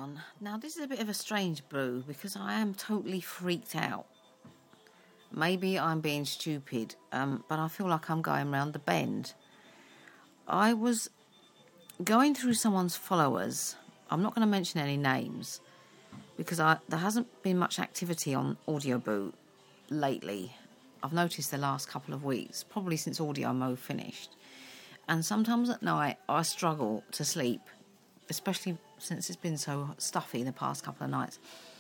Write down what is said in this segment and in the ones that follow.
one. Now, this is a bit of a strange boo because I am totally freaked out. Maybe I'm being stupid, but I feel like I'm going round the bend. I was going through someone's followers. I'm not going to mention any names because there hasn't been much activity on Audio Boo lately. I've noticed the last couple of weeks, probably since Audio Mo finished. And sometimes at night I struggle to sleep, especially since it's been so stuffy the past couple of nights.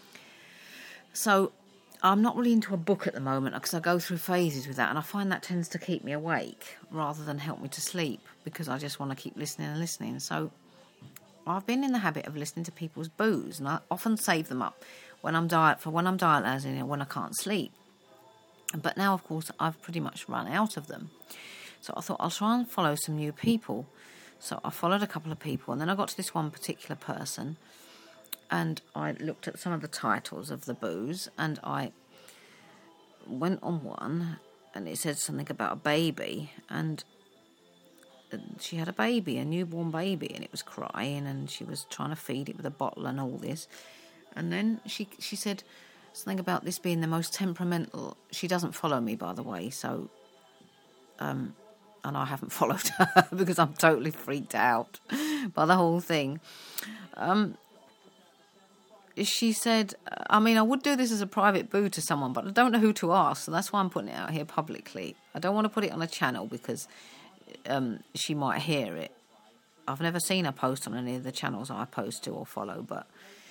So I'm not really into a book at the moment because I go through phases with that, and I find that tends to keep me awake rather than help me to sleep because I just want to keep listening and listening. So I've been in the habit of listening to people's boos, and I often save them up when I'm dialyzing, when I can't sleep. But now, of course, I've pretty much run out of them. So I thought I'll try and follow some new people. So I followed a couple of people, and then I got to this one particular person, and I looked at some of the titles of the boos, and I went on one, and it said something about a baby, and she had a baby, a newborn baby, and it was crying, and she was trying to feed it with a bottle and all this. And then she said something about this being the most temperamental. She doesn't follow me, by the way, so and I haven't followed her because I'm totally freaked out by the whole thing. She said, I would do this as a private boo to someone, but I don't know who to ask, so that's why I'm putting it out here publicly. I don't want to put it on a channel because she might hear it. I've never seen her post on any of the channels I post to or follow, but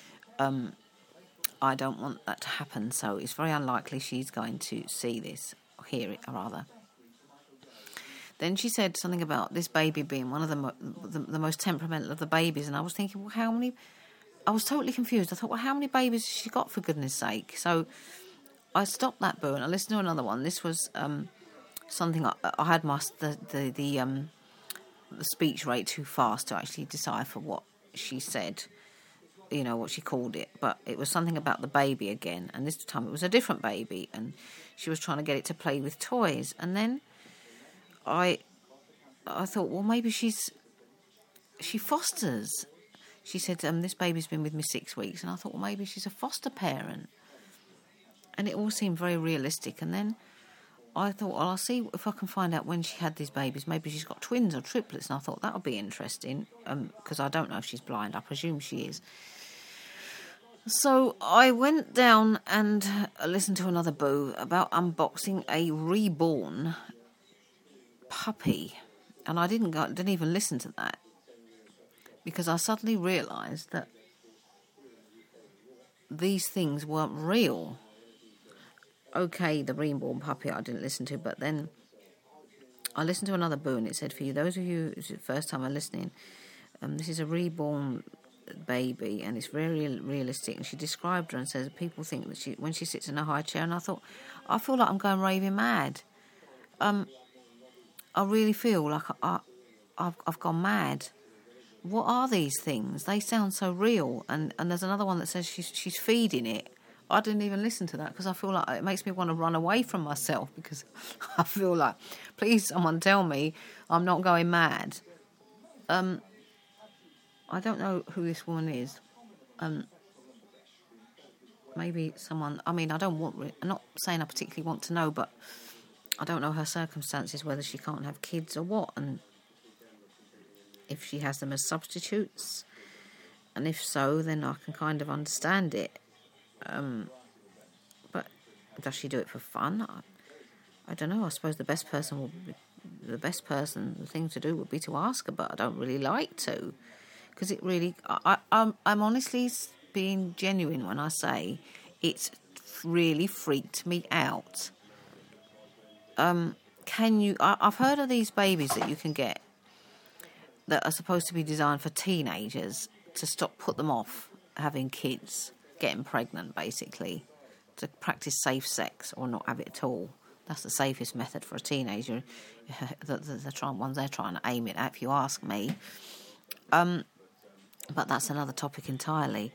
I don't want that to happen, so it's very unlikely she's going to see this, or hear it, rather. Then she said something about this baby being one of the most temperamental of the babies, and I was thinking, well, how many... I was totally confused. I thought, well, how many babies has she got, for goodness sake? So I stopped that boo and I listened to another one. This was something I had the speech rate too fast to actually decipher what she said, what she called it. But it was something about the baby again, and this time it was a different baby, and she was trying to get it to play with toys. And then I thought, well, maybe she fosters. She said, this baby's been with me 6 weeks. And I thought, well, maybe she's a foster parent. And it all seemed very realistic. And then I thought, well, I'll see if I can find out when she had these babies. Maybe she's got twins or triplets. And I thought that would be interesting because I don't know if she's blind. I presume she is. So I went down and listened to another boo about unboxing a reborn puppy. And I didn't even listen to that, because I suddenly realised that these things weren't real. Okay, the reborn puppy I didn't listen to, but then I listened to another boo, and it said, for you, those of you who's the first time are listening, this is a reborn baby, and it's very realistic. And she described her and says people think that when she sits in a high chair, and I thought, I feel like I'm going raving mad. I really feel like I've gone mad. What are these things? They sound so real. And there's another one that says she's feeding it. I didn't even listen to that because I feel like it makes me want to run away from myself, because I feel like, please, someone tell me I'm not going mad. I don't know who this woman is. Maybe someone... I'm not saying I particularly want to know, but I don't know her circumstances, whether she can't have kids or what, and if she has them as substitutes, and if so, then I can kind of understand it. But does she do it for fun? I don't know. I suppose the thing to do would be to ask her, but I don't really like to, because it really... I'm honestly being genuine when I say it's really freaked me out. I've heard of these babies that you can get that are supposed to be designed for teenagers to put them off having kids, getting pregnant, basically, to practice safe sex or not have it at all. That's the safest method for a teenager, the ones they're trying to aim it at, if you ask me. But that's another topic entirely.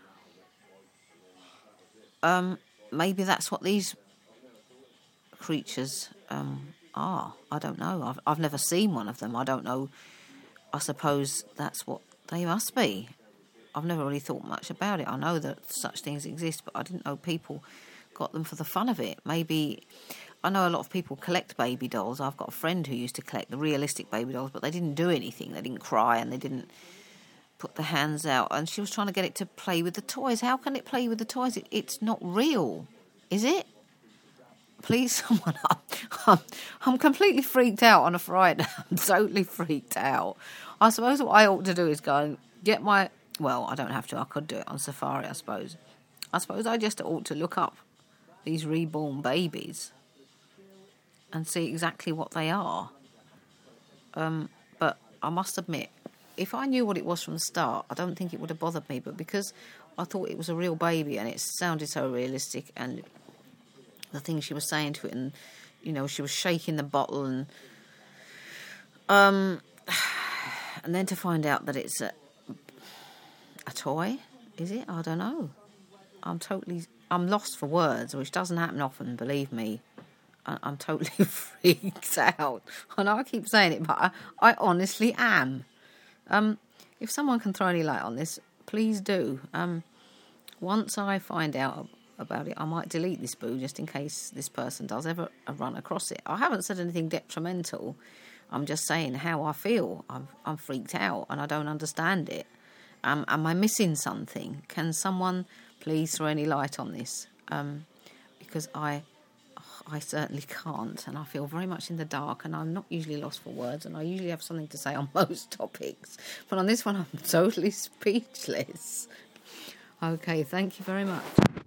Maybe that's what these creatures are. I don't know. I've never seen one of them. I don't know. I suppose that's what they must be. I've never really thought much about it. I know that such things exist, but I didn't know people got them for the fun of it. Maybe, I know a lot of people collect baby dolls. I've got a friend who used to collect the realistic baby dolls, but they didn't do anything. They didn't cry and they didn't put the hands out. And she was trying to get it to play with the toys. How can it play with the toys? It's not real, is it? Please, someone, I'm completely freaked out on a Friday. I'm totally freaked out. I suppose what I ought to do is go and get my... Well, I don't have to. I could do it on Safari, I suppose. I suppose I just ought to look up these reborn babies and see exactly what they are. But I must admit, if I knew what it was from the start, I don't think it would have bothered me. But because I thought it was a real baby and it sounded so realistic, and the things she was saying to it, and she was shaking the bottle, and then to find out that it's a toy, is it? I don't know. I'm lost for words, which doesn't happen often, believe me. I'm totally freaked out. I know I keep saying it, but I honestly am. If someone can throw any light on this, please do. Once I find out about it, I might delete this boo just in case this person does ever run across it. I haven't said anything detrimental. I'm just saying how I feel. I'm freaked out and I don't understand it. Am I missing something? Can someone please throw any light on this? Because I certainly can't, and I feel very much in the dark, and I'm not usually lost for words, and I usually have something to say on most topics. But on this one, I'm totally speechless. Okay, thank you very much.